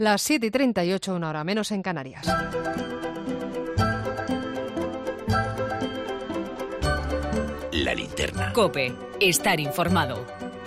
Las 7:38, una hora menos en Canarias. La linterna. COPE. Estar informado.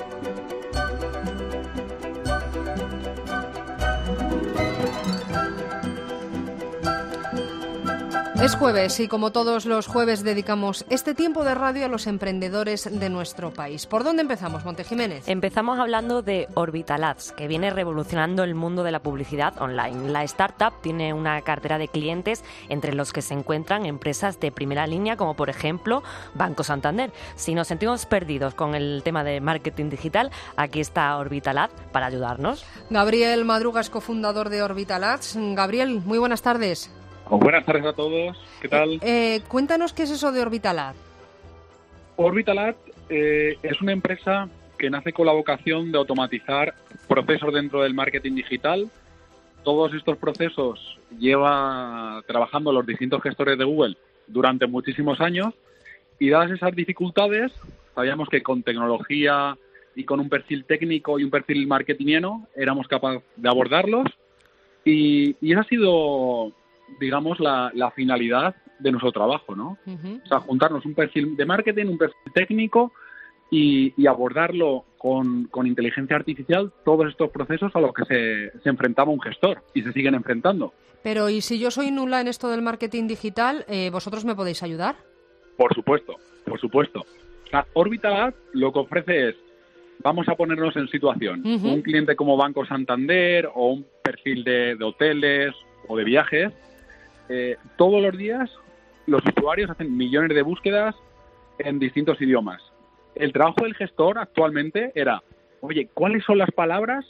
Es jueves y como todos los jueves dedicamos este tiempo de radio a los emprendedores de nuestro país. ¿Por dónde empezamos, Monte Jiménez? Empezamos hablando de Orbital Ads, que viene revolucionando el mundo de la publicidad online. La startup tiene una cartera de clientes entre los que se encuentran empresas de primera línea, como por ejemplo Banco Santander. Si nos sentimos perdidos con el tema de marketing digital, aquí está Orbital Ads para ayudarnos. Gabriel Madruga es cofundador de Orbital Ads. Gabriel, muy buenas tardes. Buenas tardes a todos, ¿qué tal? Cuéntanos qué es eso de Orbital Ads. Orbital Ads es una empresa que nace con la vocación de automatizar procesos dentro del marketing digital. Todos estos procesos lleva trabajando los distintos gestores de Google durante muchísimos años y dadas esas dificultades, sabíamos que con tecnología y con un perfil técnico y un perfil marketingiano éramos capaces de abordarlos y esa ha sido, digamos, la finalidad de nuestro trabajo, ¿no? Uh-huh. O sea, juntarnos un perfil de marketing, un perfil técnico y abordarlo con inteligencia artificial todos estos procesos a los que se enfrentaba un gestor y se siguen enfrentando. Pero, ¿y si yo soy nula en esto del marketing digital, vosotros me podéis ayudar? Por supuesto, por supuesto. O sea, Orbital Ads lo que ofrece es, vamos a ponernos en situación, uh-huh. Un cliente como Banco Santander o un perfil de hoteles o de viajes. Todos los días los usuarios hacen millones de búsquedas en distintos idiomas. El trabajo del gestor actualmente era, oye, ¿cuáles son las palabras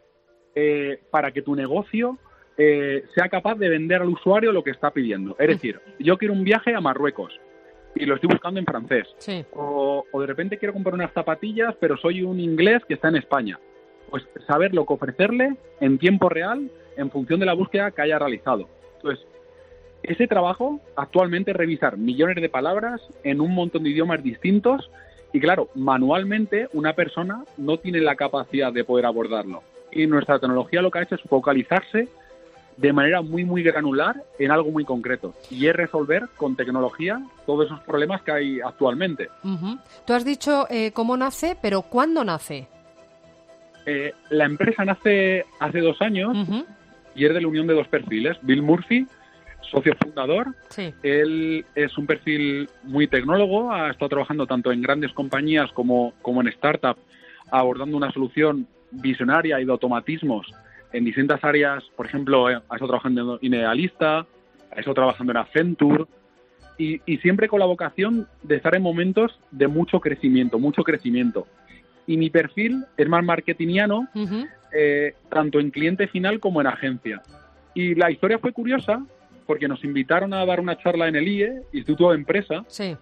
para que tu negocio sea capaz de vender al usuario lo que está pidiendo? Es decir, yo quiero un viaje a Marruecos y lo estoy buscando en francés. Sí. O de repente quiero comprar unas zapatillas, pero soy un inglés que está en España. Pues saber lo que ofrecerle en tiempo real en función de la búsqueda que haya realizado. Entonces, ese trabajo actualmente es revisar millones de palabras en un montón de idiomas distintos y, claro, manualmente una persona no tiene la capacidad de poder abordarlo. Y nuestra tecnología lo que ha hecho es focalizarse de manera muy, muy granular en algo muy concreto y es resolver con tecnología todos esos problemas que hay actualmente. Uh-huh. Tú has dicho cómo nace, pero ¿cuándo nace? La empresa nace hace 2 años uh-huh. Y es de la unión de 2 perfiles. Bill Murphy, socio fundador, sí. Él es un perfil muy tecnólogo, ha estado trabajando tanto en grandes compañías como en startup, abordando una solución visionaria y de automatismos en distintas áreas. Por ejemplo, ha estado trabajando en Idealista, ha estado trabajando en Accenture y siempre con la vocación de estar en momentos de mucho crecimiento. Y mi perfil es más marketingiano, uh-huh. Tanto en cliente final como en agencia. Y la historia fue curiosa porque nos invitaron a dar una charla en el IE, Instituto de Empresa, sí.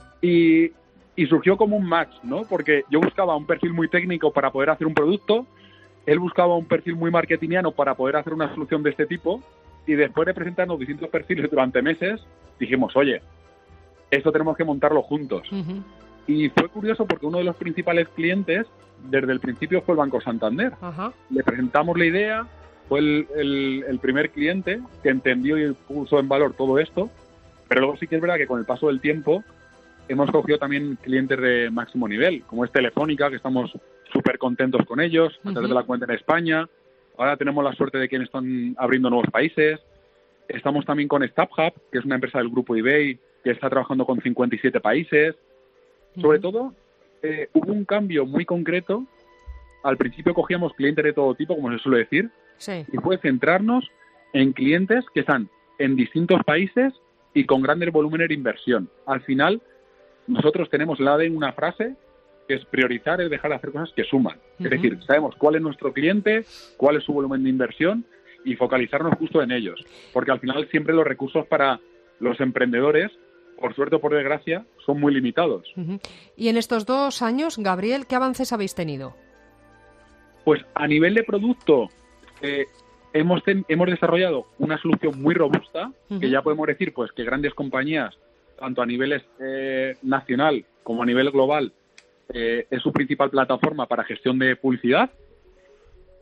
y surgió como un match, ¿no? Porque yo buscaba un perfil muy técnico para poder hacer un producto, él buscaba un perfil muy marketingiano para poder hacer una solución de este tipo, y después de presentarnos distintos perfiles durante meses, dijimos, oye, esto tenemos que montarlo juntos. Uh-huh. Y fue curioso porque uno de los principales clientes, desde el principio, fue el Banco Santander. Uh-huh. Le presentamos la idea, fue el primer cliente que entendió y puso en valor todo esto, pero luego sí que es verdad que con el paso del tiempo hemos cogido también clientes de máximo nivel, como es Telefónica, que estamos súper contentos con ellos, a través de la cuenta en España. Ahora tenemos la suerte de que están abriendo nuevos países. Estamos también con StubHub, que es una empresa del grupo eBay, que está trabajando con 57 países. Sobre todo, hubo un cambio muy concreto. Al principio cogíamos clientes de todo tipo, como se suele decir, sí. Y fue centrarnos en clientes que están en distintos países y con grandes volúmenes de inversión. Al final, nosotros tenemos la de una frase que es priorizar, es dejar de hacer cosas que suman. Uh-huh. Es decir, sabemos cuál es nuestro cliente, cuál es su volumen de inversión y focalizarnos justo en ellos. Porque al final siempre los recursos para los emprendedores, por suerte o por desgracia, son muy limitados. Uh-huh. Y en estos 2 años, Gabriel, ¿qué avances habéis tenido? Pues a nivel de producto, hemos desarrollado una solución muy robusta, uh-huh. Que ya podemos decir pues que grandes compañías, tanto a nivel nacional como a nivel global, es su principal plataforma para gestión de publicidad.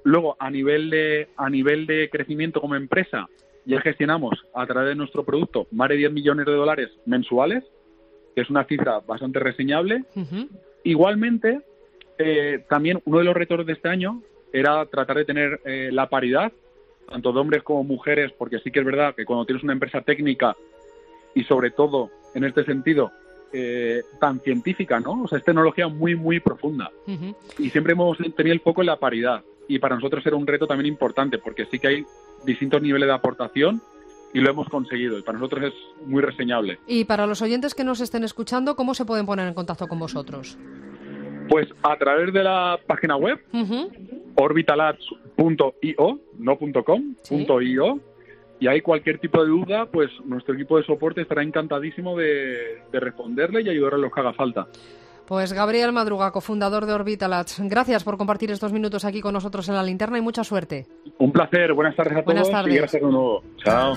Luego, a nivel de crecimiento como empresa, ya gestionamos a través de nuestro producto más de $10 millones mensuales, que es una cifra bastante reseñable. Uh-huh. Igualmente, también uno de los retos de este año era tratar de tener la paridad, tanto de hombres como mujeres, porque sí que es verdad que cuando tienes una empresa técnica y sobre todo en este sentido tan científica, ¿no? O sea, es tecnología muy, muy profunda. Uh-huh. Y siempre hemos tenido el foco en la paridad. Y para nosotros era un reto también importante, porque sí que hay distintos niveles de aportación y lo hemos conseguido. Y para nosotros es muy reseñable. Y para los oyentes que nos estén escuchando, ¿cómo se pueden poner en contacto con vosotros? Pues a través de la página web, uh-huh, orbitalabs.io, no .com, ¿sí? .io, y hay cualquier tipo de duda, pues nuestro equipo de soporte estará encantadísimo de responderle y ayudarle a lo que haga falta. Pues Gabriel Madruga, cofundador de Orbitalabs, gracias por compartir estos minutos aquí con nosotros en La Linterna y mucha suerte. Un placer, buenas tardes a todos. Buenas tardes. Y gracias de nuevo. Chao.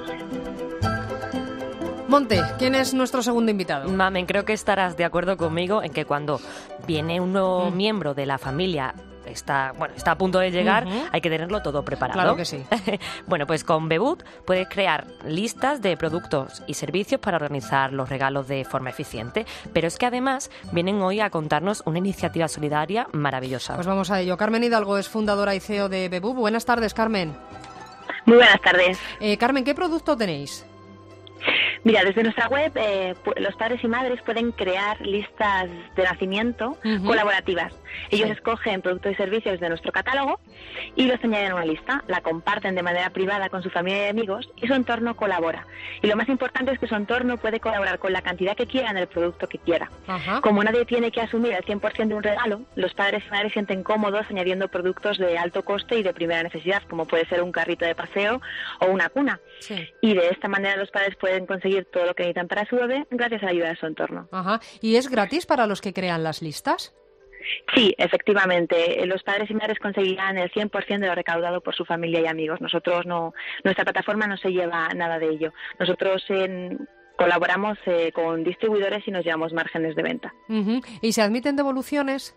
Monte, ¿quién es nuestro segundo invitado? Mamen, creo que estarás de acuerdo conmigo en que cuando viene un nuevo miembro de la familia, está a punto de llegar, uh-huh, hay que tenerlo todo preparado. Claro que sí. Bueno, pues con Beboot puedes crear listas de productos y servicios para organizar los regalos de forma eficiente. Pero es que además vienen hoy a contarnos una iniciativa solidaria maravillosa. Pues vamos a ello. Carmen Hidalgo es fundadora y CEO de Beboot. Buenas tardes, Carmen. Muy buenas tardes. Carmen, ¿qué producto tenéis? Mira, desde nuestra web los padres y madres pueden crear listas de nacimiento, uh-huh, colaborativas. Ellos escogen productos y servicios de nuestro catálogo y los añaden a una lista, la comparten de manera privada con su familia y amigos y su entorno colabora. Y lo más importante es que su entorno puede colaborar con la cantidad que quiera en el producto que quiera. Uh-huh. Como nadie tiene que asumir el 100% de un regalo, los padres y madres se sienten cómodos añadiendo productos de alto coste y de primera necesidad, como puede ser un carrito de paseo o una cuna. Sí. Y de esta manera los padres pueden conseguir todo lo que necesitan para su bebé gracias a la ayuda de su entorno. Ajá. ¿Y es gratis para los que crean las listas? Sí, efectivamente. Los padres y madres conseguirán el 100% de lo recaudado por su familia y amigos. Nosotros nuestra plataforma no se lleva nada de ello. Nosotros colaboramos con distribuidores y nos llevamos márgenes de venta. Uh-huh. ¿Y se admiten devoluciones?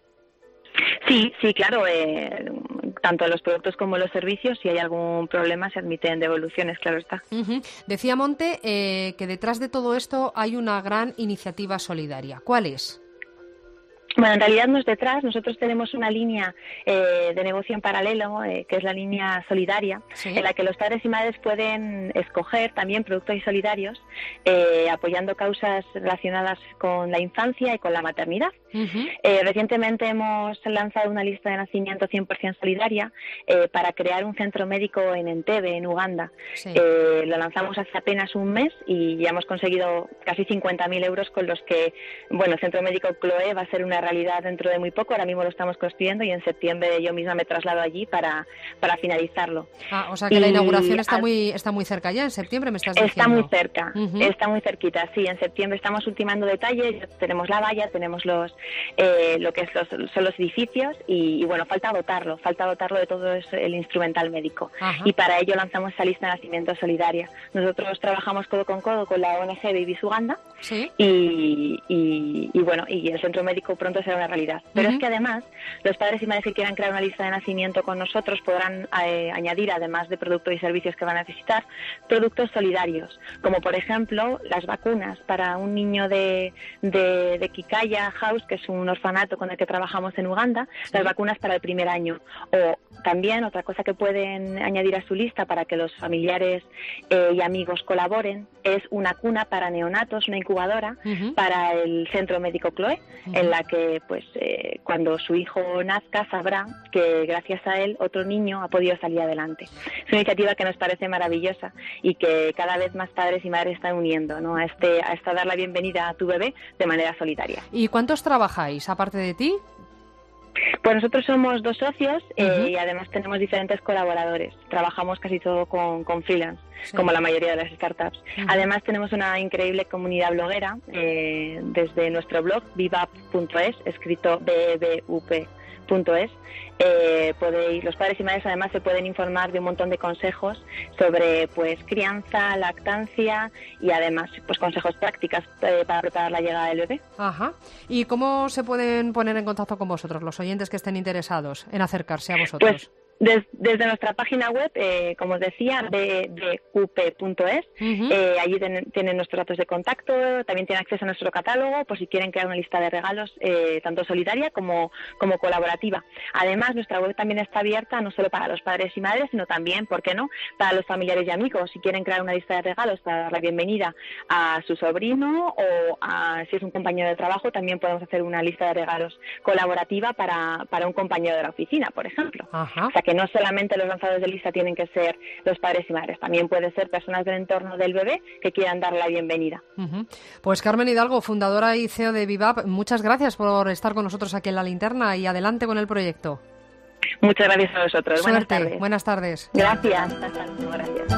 Sí, claro. Tanto los productos como los servicios, si hay algún problema, se admiten devoluciones, claro está. Uh-huh. Decía Monte que detrás de todo esto hay una gran iniciativa solidaria. ¿Cuál es? Bueno, en realidad no es detrás. Nosotros tenemos una línea de negocio en paralelo, que es la línea solidaria, ¿sí?, en la que los padres y madres pueden escoger también productos solidarios, apoyando causas relacionadas con la infancia y con la maternidad. Uh-huh. Recientemente hemos lanzado una lista de nacimiento 100% solidaria para crear un centro médico en Entebbe, en Uganda. Sí. Lo lanzamos hace apenas un mes y ya hemos conseguido casi 50.000 euros con los que, bueno, el centro médico Chloé va a ser una realidad dentro de muy poco. Ahora mismo lo estamos construyendo y en septiembre yo misma me traslado allí para finalizarlo. O sea que la inauguración está muy cerca ya, en septiembre me estás diciendo. Está muy cerca, uh-huh, está muy cerquita, sí. En septiembre estamos ultimando detalles, ya tenemos la valla, tenemos lo que son los edificios y bueno, falta dotarlo de todo el instrumental médico. Uh-huh. Y para ello lanzamos esa lista de nacimiento solidaria. Nosotros trabajamos codo con la ONG Babies Uganda. ¿Sí? y bueno, y el centro médico pronto será una realidad. Pero es que además, los padres y madres que quieran crear una lista de nacimiento con nosotros podrán añadir, además de productos y servicios que van a necesitar, productos solidarios, como por ejemplo las vacunas para un niño de Kikaya House, que es un orfanato con el que trabajamos en Uganda, ¿sí?, las vacunas para el primer año. O también otra cosa que pueden añadir a su lista para que los familiares y amigos colaboren es una cuna para neonatos, una incubadora, uh-huh, para el centro médico Chloé, uh-huh, en la que pues cuando su hijo nazca sabrá que gracias a él otro niño ha podido salir adelante. Es una iniciativa que nos parece maravillosa y que cada vez más padres y madres están uniendo, ¿no?, a esta dar la bienvenida a tu bebé de manera solidaria. ¿Y cuántos trabajáis aparte de ti? Pues nosotros somos 2 socios y además tenemos diferentes colaboradores. Trabajamos casi todo con freelance, sí, como la mayoría de las startups. Uh-huh. Además tenemos una increíble comunidad bloguera desde nuestro blog, vivapp.es, escrito bbup.es, cupe.es. Los padres y madres además se pueden informar de un montón de consejos sobre pues crianza, lactancia y además pues consejos prácticos para preparar la llegada del bebé. Ajá. ¿Y cómo se pueden poner en contacto con vosotros los oyentes que estén interesados en acercarse a vosotros? Pues desde nuestra página web, como os decía, cupe.es, allí tienen nuestros datos de contacto, también tienen acceso a nuestro catálogo por si quieren crear una lista de regalos tanto solidaria como colaborativa. Además, nuestra web también está abierta no solo para los padres y madres, sino también, ¿por qué no?, para los familiares y amigos. Si quieren crear una lista de regalos para dar la bienvenida a su sobrino o si es un compañero de trabajo, también podemos hacer una lista de regalos colaborativa para un compañero de la oficina, por ejemplo. Ajá. O sea, que no solamente los lanzadores de lista tienen que ser los padres y madres, también puede ser personas del entorno del bebé que quieran dar la bienvenida. Pues Carmen Hidalgo, fundadora y CEO de Vivap, muchas gracias por estar con nosotros aquí en La Linterna y adelante con el proyecto. Muchas gracias a vosotros. Suerte. Buenas tardes. Gracias. Gracias.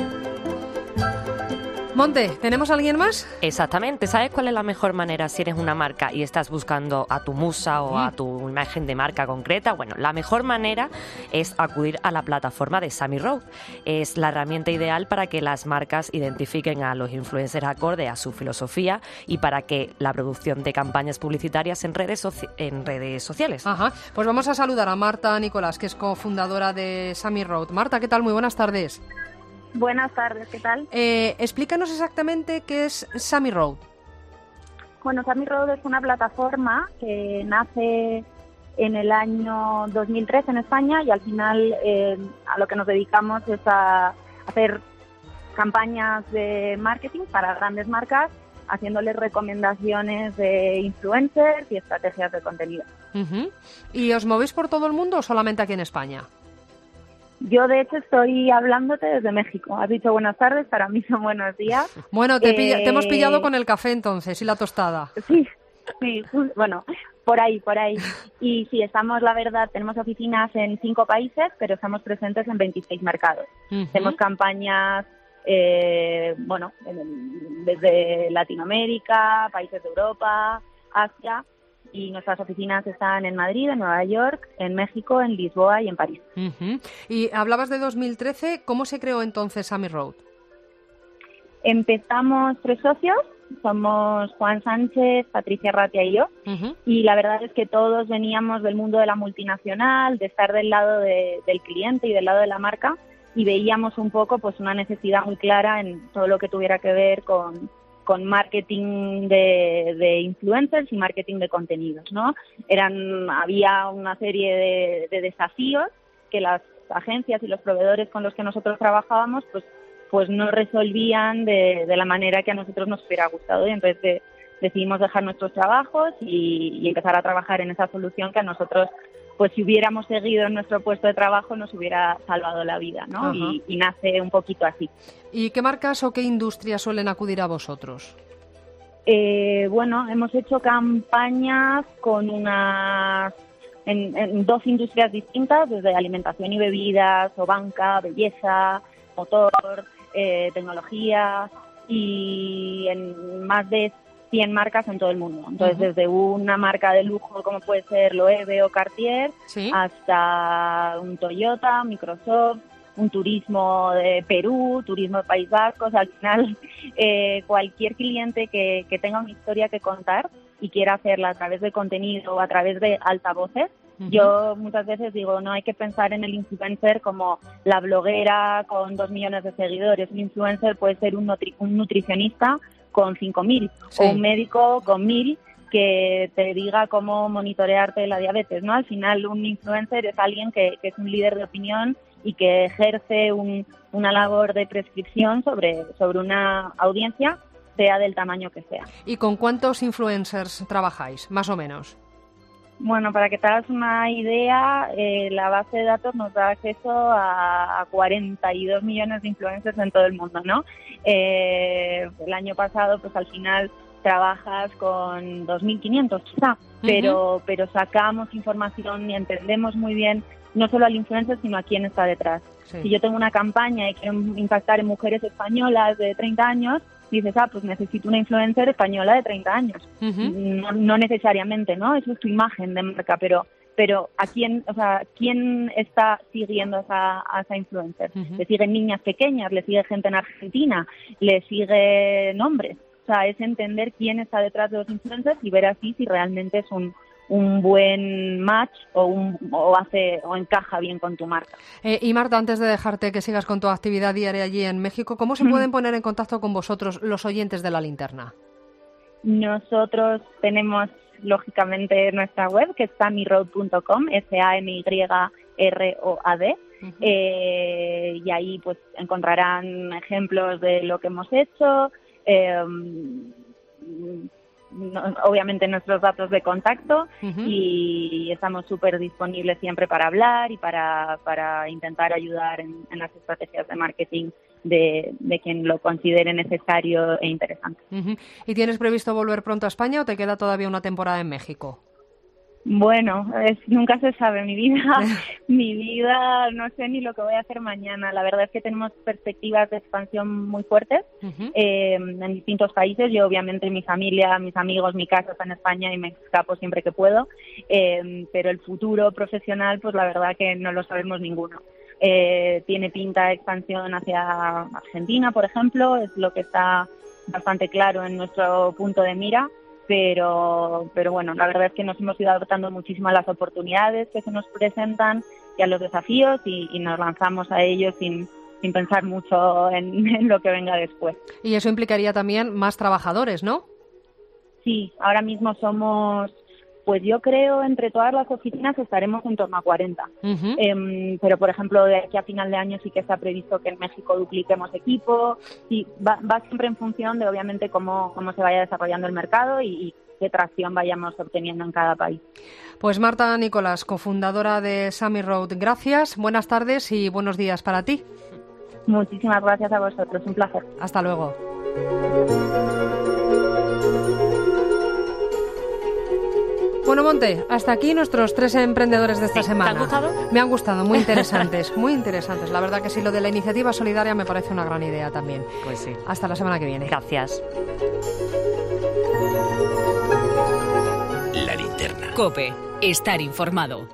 Monte, ¿tenemos a alguien más? Exactamente. ¿Sabes cuál es la mejor manera si eres una marca y estás buscando a tu musa o a tu imagen de marca concreta? Bueno, la mejor manera es acudir a la plataforma de Sammy Road. Es la herramienta ideal para que las marcas identifiquen a los influencers acorde a su filosofía y para que la producción de campañas publicitarias en redes sociales. Ajá. Pues vamos a saludar a Marta Nicolás, que es cofundadora de Sammy Road. Marta, ¿qué tal? Muy buenas tardes. Buenas tardes, ¿qué tal? Explícanos exactamente qué es Sammy Road. Bueno, Sammy Road es una plataforma que nace en el año 2003 en España y al final a lo que nos dedicamos es a hacer campañas de marketing para grandes marcas, haciéndoles recomendaciones de influencers y estrategias de contenido. ¿Y os movéis por todo el mundo o solamente aquí en España? Yo, de hecho, estoy hablándote desde México. Has dicho buenas tardes, para mí son buenos días. Bueno, te hemos pillado con el café entonces y la tostada. Sí, bueno, por ahí. Y sí, estamos, la verdad, tenemos oficinas en 5 países, pero estamos presentes en 26 mercados. Tenemos campañas, desde Latinoamérica, países de Europa, Asia. Y nuestras oficinas están en Madrid, en Nueva York, en México, en Lisboa y en París. Y hablabas de 2013, ¿cómo se creó entonces Sammy Road? Empezamos 3 socios, somos Juan Sánchez, Patricia Ratia y yo, y la verdad es que todos veníamos del mundo de la multinacional, de estar del lado del cliente y del lado de la marca, y veíamos un poco pues una necesidad muy clara en todo lo que tuviera que ver con marketing de influencers y marketing de contenidos, ¿no? Había una serie de desafíos que las agencias y los proveedores con los que nosotros trabajábamos pues no resolvían de la manera que a nosotros nos hubiera gustado, y entonces decidimos dejar nuestros trabajos y empezar a trabajar en esa solución que a nosotros, pues si hubiéramos seguido en nuestro puesto de trabajo, nos hubiera salvado la vida, ¿no? Y nace un poquito así. ¿Y qué marcas o qué industrias suelen acudir a vosotros? Hemos hecho campañas con en 2 industrias distintas, desde alimentación y bebidas, o banca, belleza, motor, tecnología, y en más de 100 marcas en todo el mundo. Entonces, desde una marca de lujo como puede ser Loewe o Cartier, hasta un Toyota, Microsoft, un turismo de Perú, turismo de País Vasco. O sea, al final, cualquier cliente que tenga una historia que contar y quiera hacerla a través de contenido o a través de altavoces, yo muchas veces digo, no hay que pensar en el influencer como la bloguera con 2 millones de seguidores. Un influencer puede ser un nutricionista con 5.000 o un médico con 1.000 que te diga cómo monitorearte la diabetes, ¿no? Al final, un influencer es alguien que es un líder de opinión y que ejerce una labor de prescripción sobre una audiencia, sea del tamaño que sea. ¿Y con cuántos influencers trabajáis, más o menos? Bueno, para que te hagas una idea, la base de datos nos da acceso a 42 millones de influencers en todo el mundo, ¿no? El año pasado, pues al final trabajas con 2.500 quizá, pero sacamos información y entendemos muy bien no solo al influencer, sino a quién está detrás. Si yo tengo una campaña y quiero impactar en mujeres españolas de 30 años, dices, pues necesito una influencer española de 30 años. No necesariamente, ¿no? Eso es tu imagen de marca, pero pero ¿quién está siguiendo a esa influencer? Le siguen niñas pequeñas, le sigue gente en Argentina, le siguen hombres. O sea, es entender quién está detrás de los influencers y ver así si realmente es un buen match o encaja bien con tu marca. Y Marta, antes de dejarte que sigas con tu actividad diaria allí en México, ¿cómo se pueden poner en contacto con vosotros los oyentes de La Linterna? Nosotros tenemos, lógicamente, nuestra web, que es samyroad.com, SAMYROAD, y ahí pues encontrarán ejemplos de lo que hemos hecho, obviamente nuestros datos de contacto, y estamos súper disponibles siempre para hablar y para intentar ayudar en las estrategias de marketing de quien lo considere necesario e interesante. ¿Y tienes previsto volver pronto a España o te queda todavía una temporada en México? Bueno, nunca se sabe. Mi vida, no sé ni lo que voy a hacer mañana. La verdad es que tenemos perspectivas de expansión muy fuertes en distintos países. Yo, obviamente, mi familia, mis amigos, mi casa está en España y me escapo siempre que puedo. Pero el futuro profesional, pues la verdad que no lo sabemos ninguno. Tiene pinta de expansión hacia Argentina, por ejemplo, es lo que está bastante claro en nuestro punto de mira. Pero bueno, la verdad es que nos hemos ido adaptando muchísimo a las oportunidades que se nos presentan y a los desafíos y nos lanzamos a ellos sin pensar mucho en lo que venga después. Y eso implicaría también más trabajadores, ¿no? Sí, ahora mismo somos, pues yo creo, entre todas las oficinas estaremos en torno a 40. Pero, por ejemplo, de aquí a final de año sí que está previsto que en México dupliquemos equipo. Y va siempre en función de, obviamente, cómo se vaya desarrollando el mercado y qué tracción vayamos obteniendo en cada país. Pues Marta Nicolás, cofundadora de Sammy Road, gracias, buenas tardes y buenos días para ti. Muchísimas gracias a vosotros, un placer. Hasta luego. Bueno, Monte, hasta aquí nuestros 3 emprendedores de esta semana. ¿Te han gustado? Me han gustado, muy interesantes, muy interesantes. La verdad que sí, lo de la iniciativa solidaria me parece una gran idea también. Pues sí. Hasta la semana que viene. Gracias. La Linterna. COPE. Estar informado.